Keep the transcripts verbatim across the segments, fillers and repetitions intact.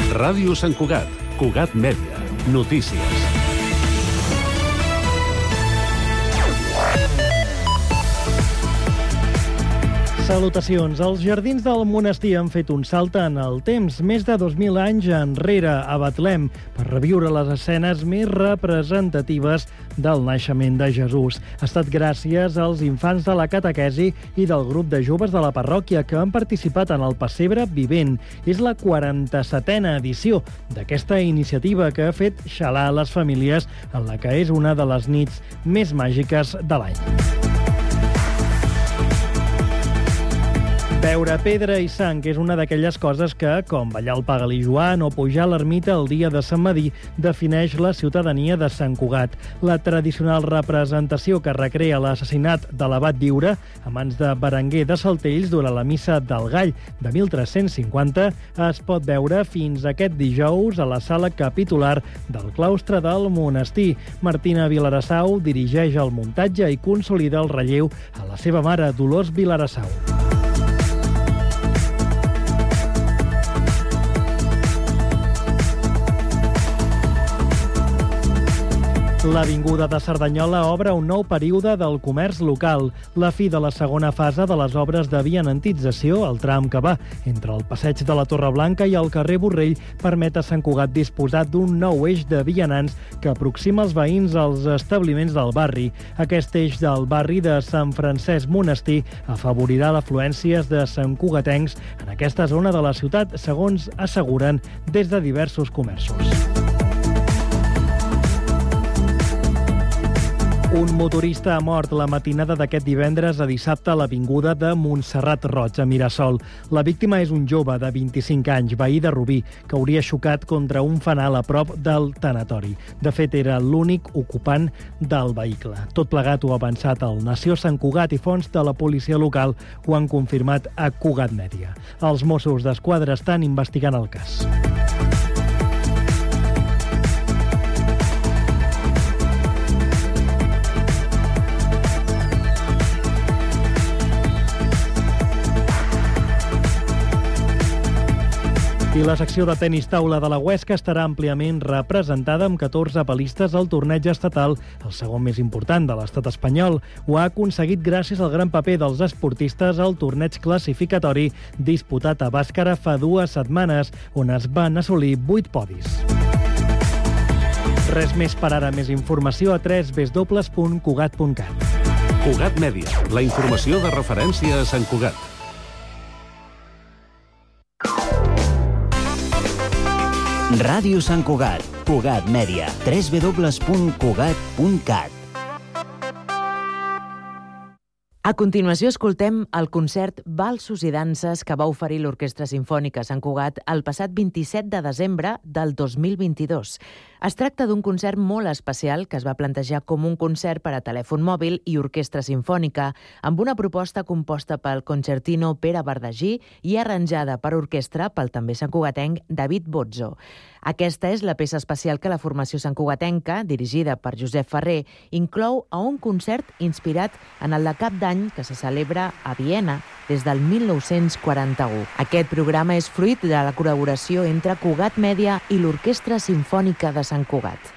Ràdio Sant Cugat, Cugat Mèdia, notícies. Salutacions. Els jardins del monestir han fet un salt en el temps, més de dos mil anys enrere, a Betlem, per reviure les escenes més representatives del naixement de Jesús. Ha estat gràcies als infants de la catequesi i del grup de joves de la parròquia que han participat en el Pessebre Vivent. És la quaranta-setena edició d'aquesta iniciativa que ha fet xalar les famílies en la que és una de les nits més màgiques de l'any. Veure pedra i sang és una d'aquelles coses que, com ballar el Pagal i Joan o pujar a l'ermita el dia de Sant Medir, defineix la ciutadania de Sant Cugat. La tradicional representació que recrea l'assassinat de l'abat Viure a mans de Berenguer de Saltells durant la missa del Gall de mil tres-cents cinquanta es pot veure fins aquest dijous a la sala capitular del claustre del monestir. Martina Vilarassau dirigeix el muntatge i consolida el relleu a la seva mare, Dolors Vilarassau. L'Avinguda de Cerdanyola obre un nou període del comerç local. La fi de la segona fase de les obres de vianantització, el tram que va entre el passeig de la Torre Blanca i el carrer Borrell, permet a Sant Cugat disposar d'un nou eix de vianants que aproxima els veïns als establiments del barri. Aquest eix del barri de Sant Francesc Monestir afavorirà l'afluències de santcugatencs en aquesta zona de la ciutat, segons asseguren des de diversos comerços. Un motorista ha mort la matinada d'aquest divendres a dissabte a l'avinguda de Montserrat Roig, a Mirasol. La víctima és un jove de vint-i-cinc anys, veí de Rubí, que hauria xocat contra un fanal a prop del tanatori. De fet, era l'únic ocupant del vehicle. Tot plegat ho ha avançat el Nació Sant Cugat i fons de la policia local ho han confirmat a Cugat Mèdia. Els Mossos d'Esquadra estan investigant el cas. I la secció de tenis taula de la Huesca estarà àmpliament representada amb catorze palistes al torneig estatal, el segon més important de l'estat espanyol. Ho ha aconseguit gràcies al gran paper dels esportistes al torneig classificatori disputat a Bàscara fa dues setmanes, on es van assolir vuit podis. Res més per ara. Més informació a w w w punt cugat punt cat. Cugat Mèdia, la informació de referència a Sant Cugat. Ràdio Sant Cugat, Cugat Mèdia, w w w punt cugat punt cat. A continuació escoltem el concert Valsos i danses que va oferir l'Orquestra Simfònica Sant Cugat el passat vint-i-set de desembre del dos mil vint-i-dos. Es tracta d'un concert molt especial que es va plantejar com un concert per a telèfon mòbil i orquestra simfònica, amb una proposta composta pel concertino Pere Bardagí i arranjada per orquestra pel també santcugatenc David Bozzo. Aquesta és la peça especial que la formació santcugatenca, dirigida per Josep Ferrer, inclou a un concert inspirat en el de Cap d'Any que se celebra a Viena des del mil nou-cents quaranta-u. Aquest programa és fruit de la col·laboració entre Cugat Mèdia i l'Orquestra Simfònica de Sant Cugat.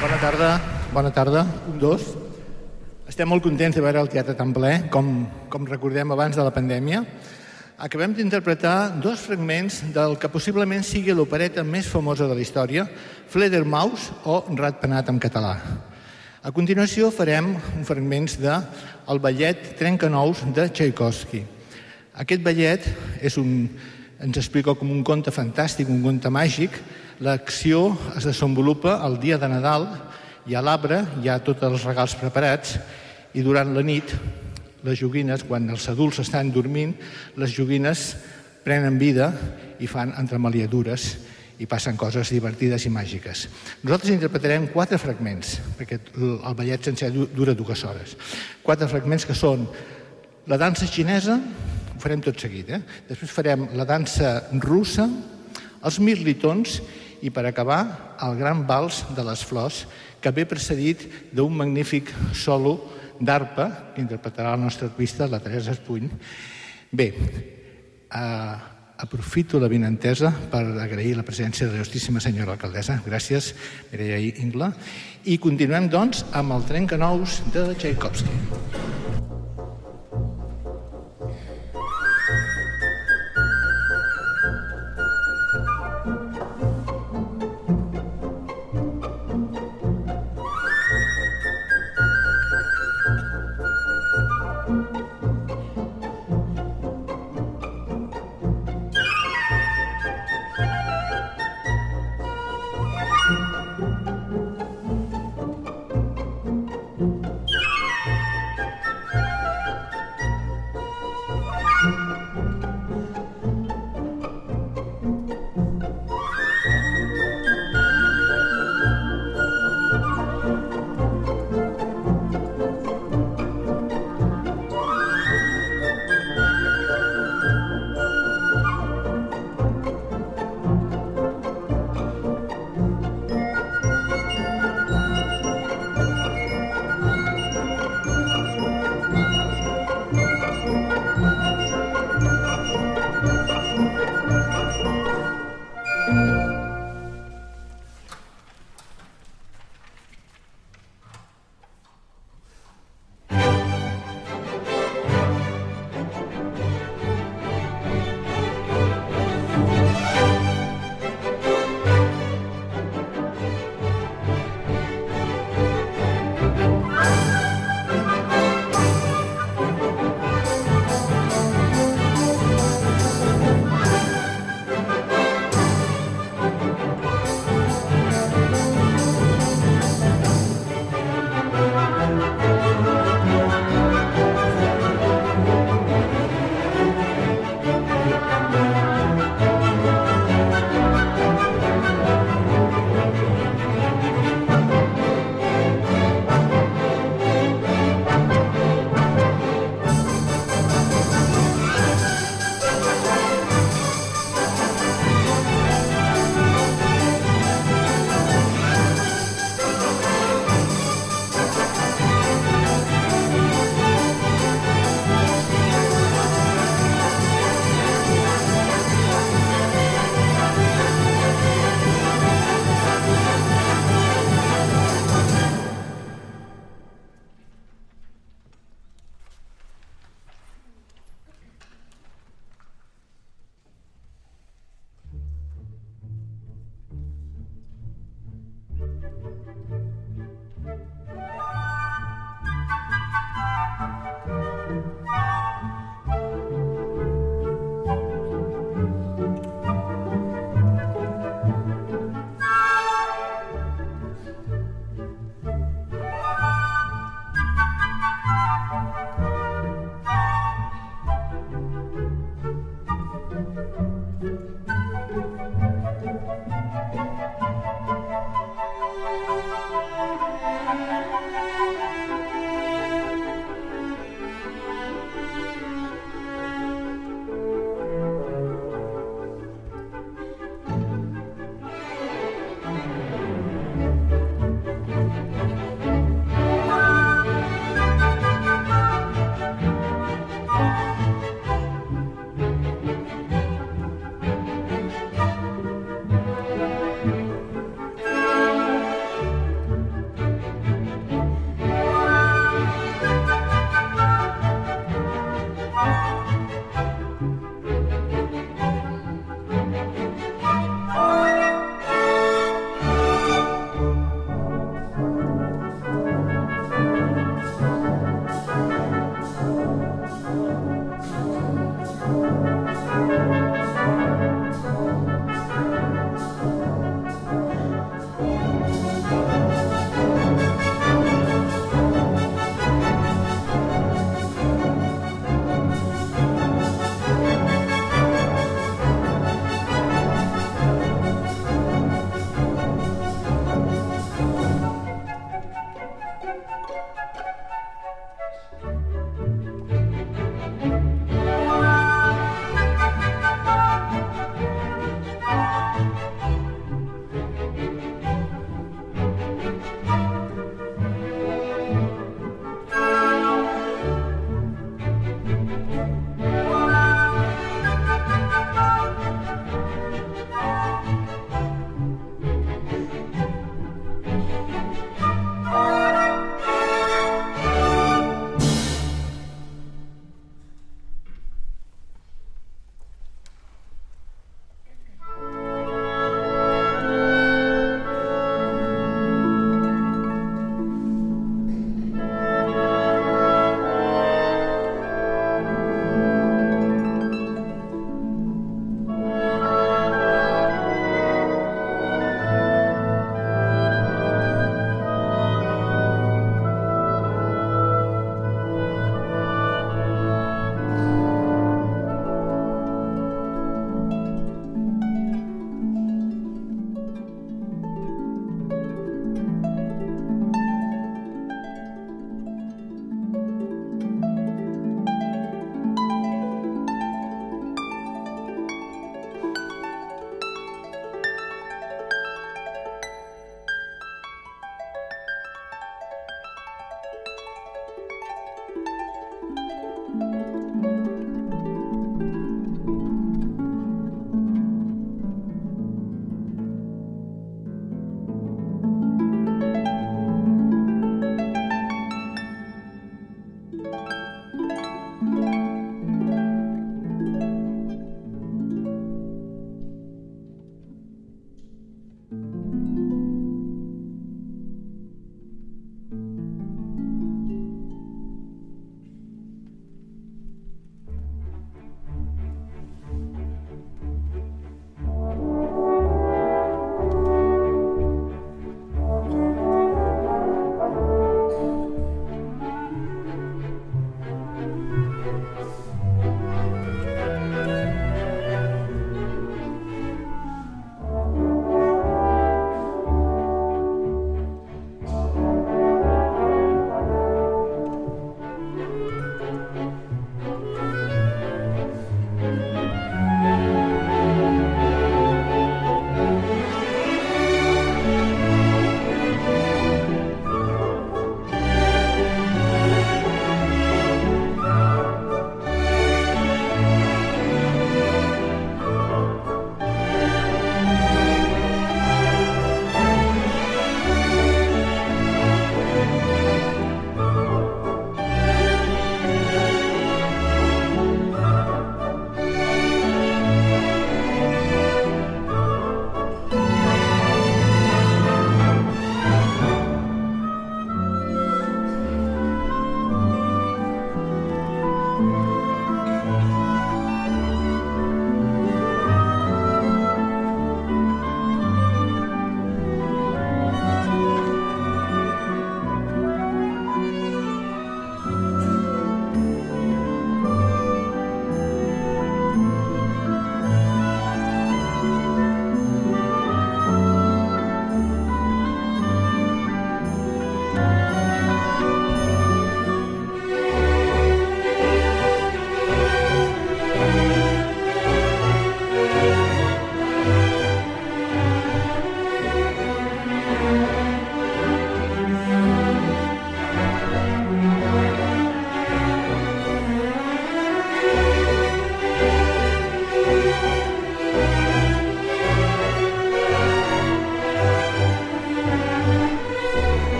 Bona tarda, bona tarda, un, dos. Estem molt contents de veure el teatre tan ple, com, com recordem abans de la pandèmia. Acabem d'interpretar dos fragments del que possiblement sigui l'opereta més famosa de la història, Fledermaus o Ratpenat en català. A continuació farem un fragments de El ballet Trencanous de Tchaikovsky. Aquest ballet és un, ens explica com un conte fantàstic, un conte màgic. L'acció es desenvolupa el dia de Nadal, hi ha l'arbre, hi ha tots els regals preparats i durant la nit les joguines, quan els adults estan dormint, les joguines prenen vida i fan entremaliadures i passen coses divertides i màgiques. Nosaltres interpretarem quatre fragments, perquè el ballet sencer dura dues hores. Quatre fragments que són la dansa xinesa, ho farem tot seguit, eh? Després farem la dansa russa, els mirlitons i, per acabar, el gran vals de les flors, que ve precedit d'un magnífic solo d'arpa que interpretarà la nostra arpista, la Teresa Espuny. Bé, eh, aprofito la benentesa per agrair la presència de la justíssima senyora alcaldessa. Gràcies, Mireia Ingla. I continuem, doncs, amb el Trencanous de Tchaikovsky.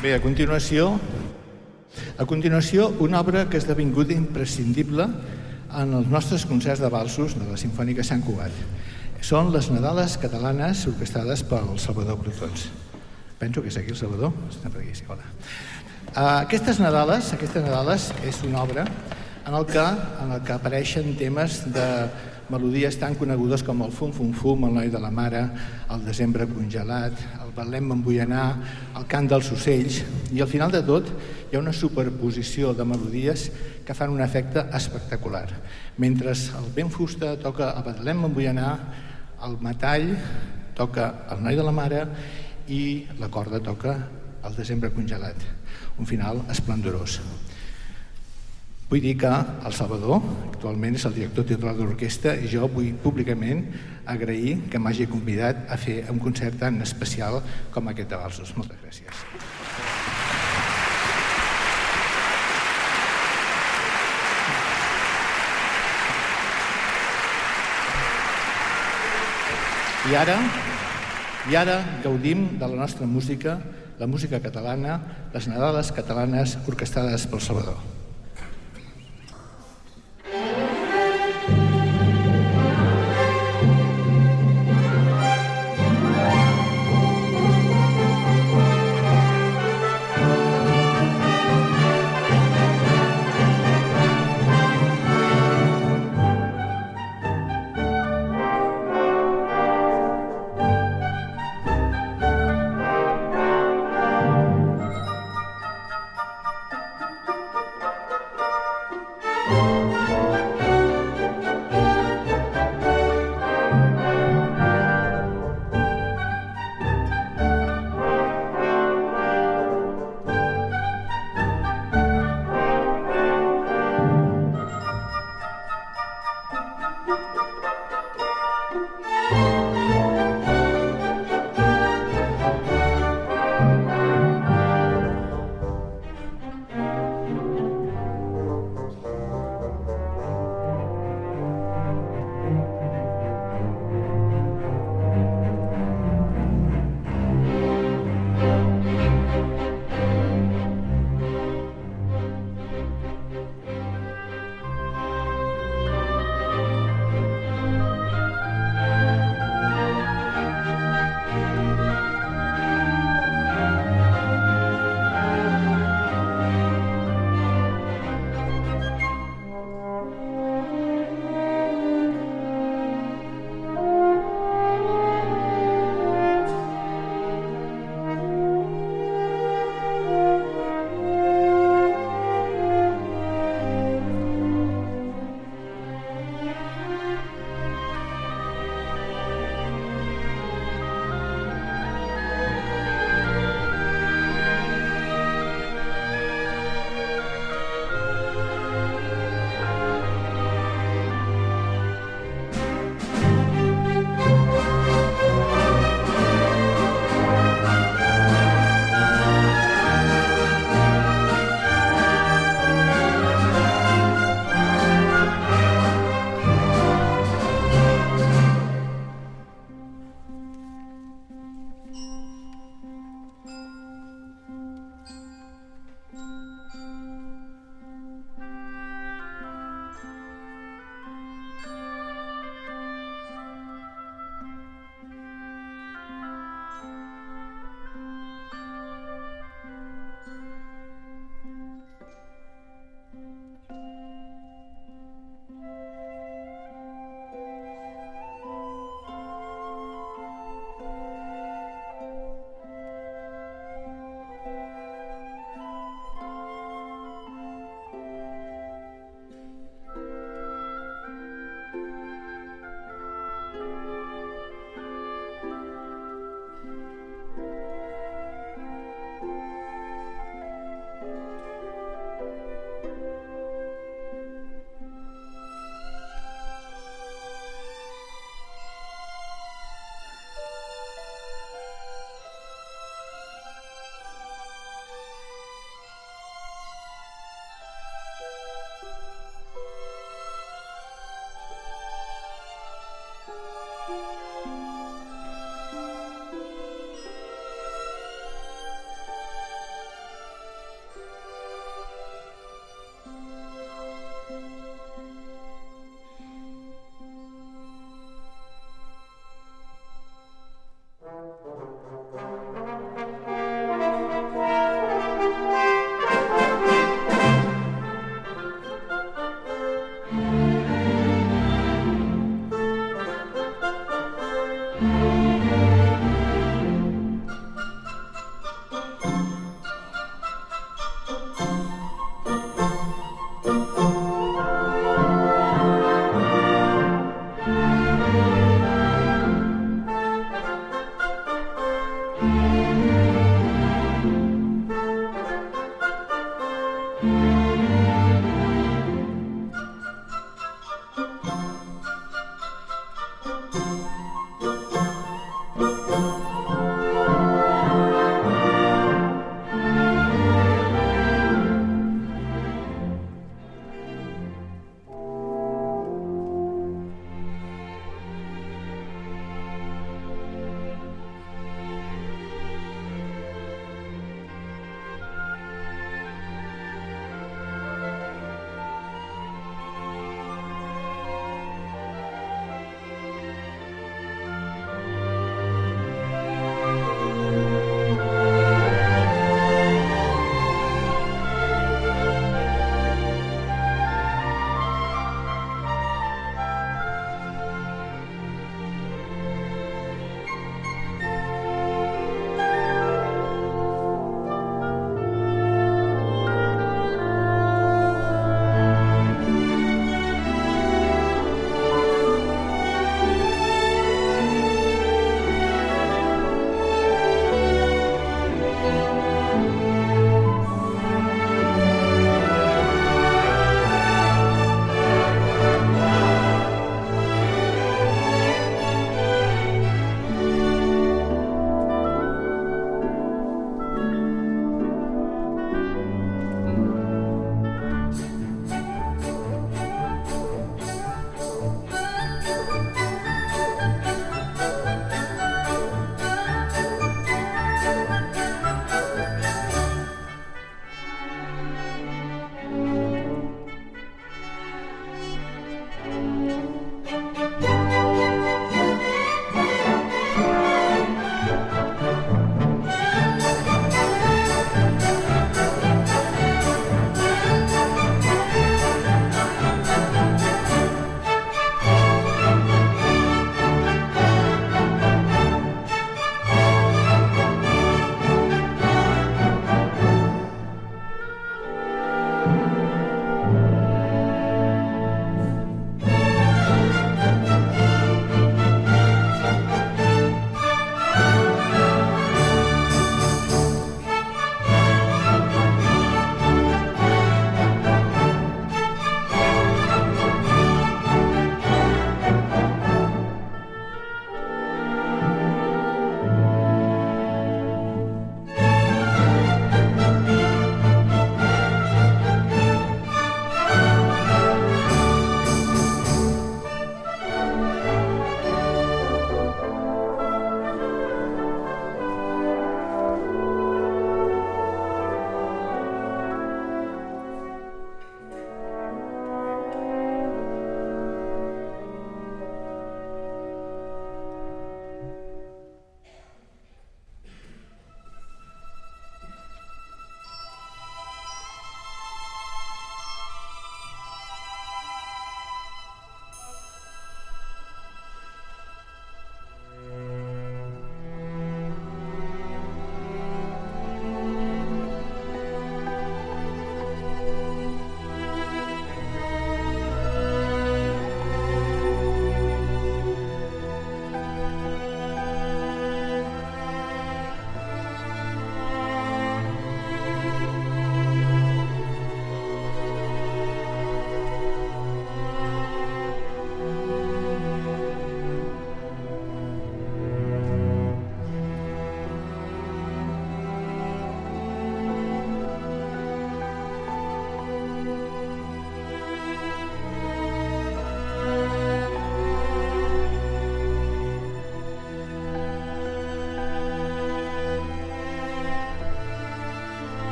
Bé, a continuació, a continuació, una obra que ha esdevingut imprescindible en els nostres concerts de valsos de la Simfònica Sant Cugat. Són les Nadales catalanes orquestrades pel Salvador Brotons. Penso que és aquí el Salvador. Està per aquí, sí, hola. Aquestes Nadales, aquestes Nadales és una obra en el que, en el que apareixen temes de melodies tan conegudes com el Fum Fum Fum, el Noi de la Mare, el Desembre congelat, el Betlem Embullanar, el Cant dels Ocells, i al final de tot hi ha una superposició de melodies que fan un efecte espectacular. Mentre el vent fusta toca el Betlem Embullanar, el metall toca el Noi de la Mare i la corda toca el Desembre congelat. Un final esplendorós. Vull dir que el Salvador actualment és el director titular de l'orquestra i jo vull públicament agrair que m'hagi convidat a fer un concert tan especial com aquest de valsos. Moltes gràcies. I ara, i ara gaudim de la nostra música, la música catalana, les Nadales catalanes orquestrades pel Salvador.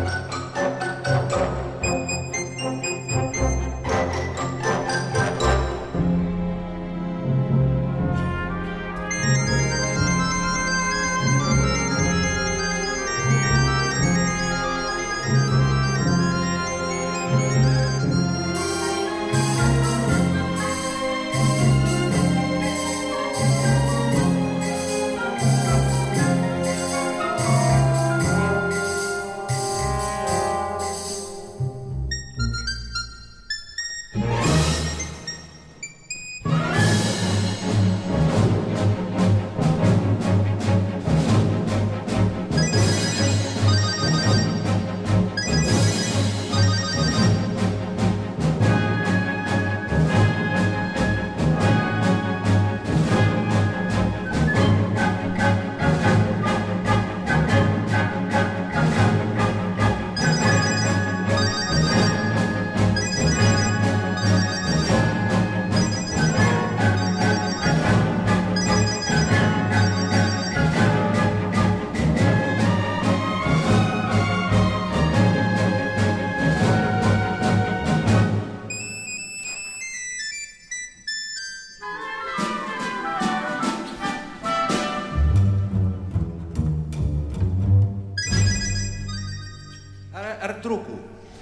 Ara et truco.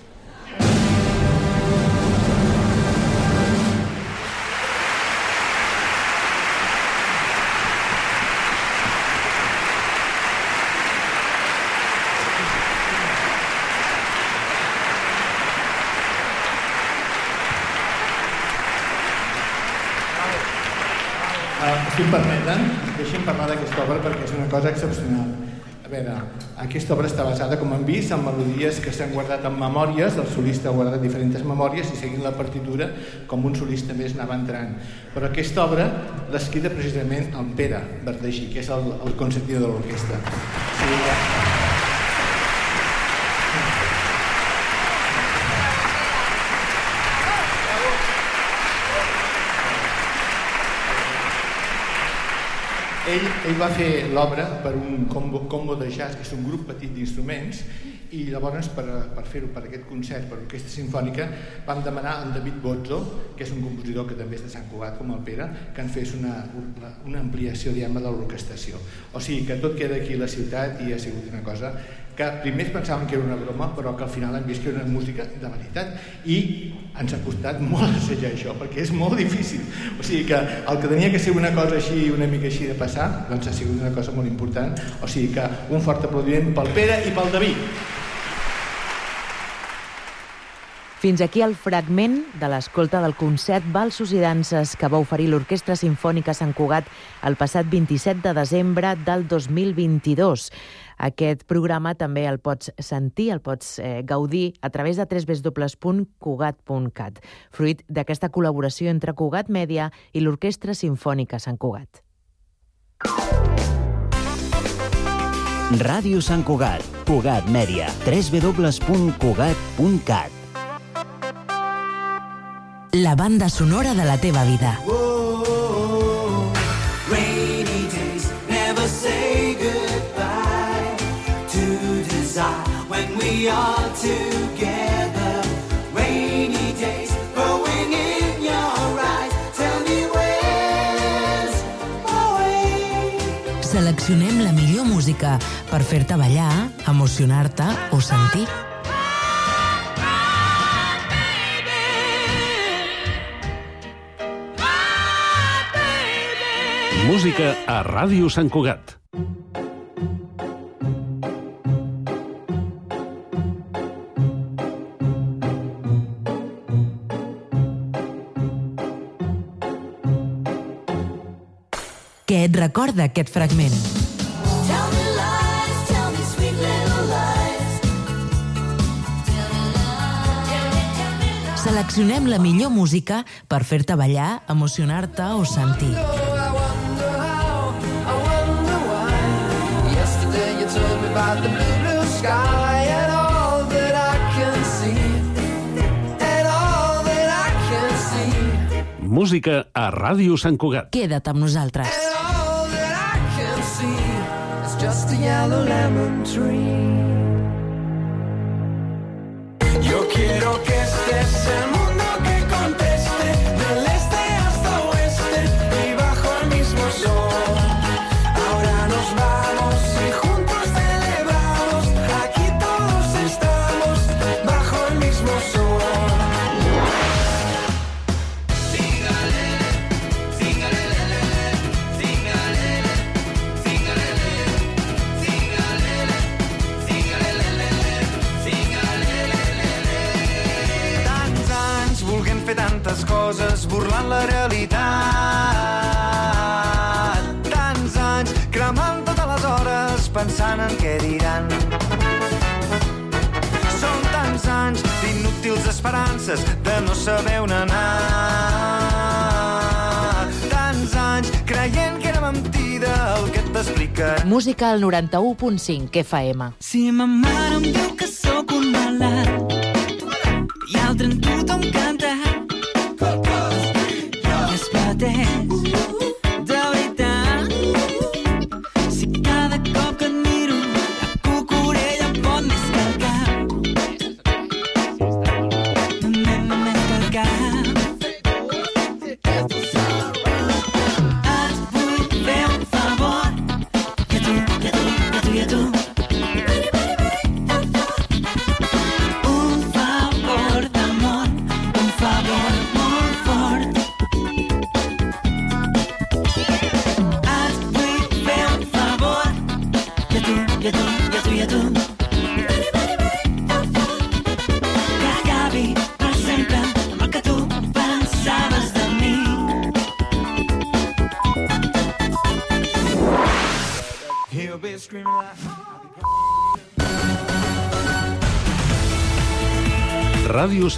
Si em permeten, deixem parlar d'aquesta obra perquè és una cosa excepcional. A veure, aquesta obra està basada, com hem vist, en melodies que s'han guardat en memòries, el solista ha guardat diferents memòries i seguint la partitura, com un solista més anava entrant. Però aquesta obra l'escrita precisament en Pere Verdeixí, que és el, el concertino de l'orquestra. Sí, Ell, ell va fer l'obra per un combo, combo de jazz, que és un grup petit d'instruments, i llavors per, per fer-ho per aquest concert, per l'orquestra sinfònica, vam demanar a en David Bozzo, que és un compositor que també és de Sant Cugat, com el Pere, que ens fes una, una ampliació, diguem, de l'orquestació. O sigui que tot queda aquí a la ciutat i ha sigut una cosa que primer pensàvem que era una broma, però que al final hem vist que era una música de veritat i ens ha costat molt assajar això, perquè és molt difícil. O sigui que el que tenia que ser una cosa així, una mica així de passar, doncs ha sigut una cosa molt important. O sigui que un fort aplaudiment pel Pere i pel David. Fins aquí el fragment de l'escolta del concert Valsos i danses que va oferir l'Orquestra Simfònica Sant Cugat el passat vint-i-set de desembre del dos mil vint-i-dos. Aquest programa també el pots sentir, el pots eh, gaudir a través de w w w punt cugat punt cat, fruit d'aquesta col·laboració entre Cugat Mèdia i l'Orquestra Simfònica Sant Cugat. Ràdio Sant Cugat, Cugat Mèdia, w w w punt cugat punt cat. La banda sonora de la teva vida. Whoa, rainy days never say goodbye to desire when we are together. Rainy days growing in your eyes. Tell me where's my way. Seleccionem la millor música per fer-te ballar, emocionar-te o sentir. Música a Ràdio Sant Cugat. Què et recorda aquest fragment? Seleccionem la millor música per fer-te ballar, emocionar-te o sentir. About the blue, blue sky and all that I can see, and all that I can see. Música a Ràdio Sant Cugat. Queda't amb nosaltres. And all that I can see is just a yellow lemon tree. es el mundo que conteste, del este hasta oeste y bajo el mismo sol. Ahora nos vamos y juntos celebramos, aquí todos estamos bajo el mismo sol. Tants anys volguem fer tantes coses, burlant la realitat. Tants anys cremant totes les hores, pensant en què diran. Són tants anys d'inútils esperances, de no saber on anar. Tants anys creient que era mentida el que t'explica. Música al noranta-u punt cinc F M. Si ma mare em diu que sóc un malalt i altre en tothom canta i es pateix de veritat. Si cada cop que et miro la cucurella em pot més que el cap, més, més que el cap. Et vull fer un favor i a tu, i a tu, i a tu, i a tu. Un favor d'amor, un favor molt fort. Et vull fer un favor i a tu, i a tu, i a tu, i a tu. Que acabi per sempre amb el que tu pensaves de mi. He'll be screaming like... Ràdio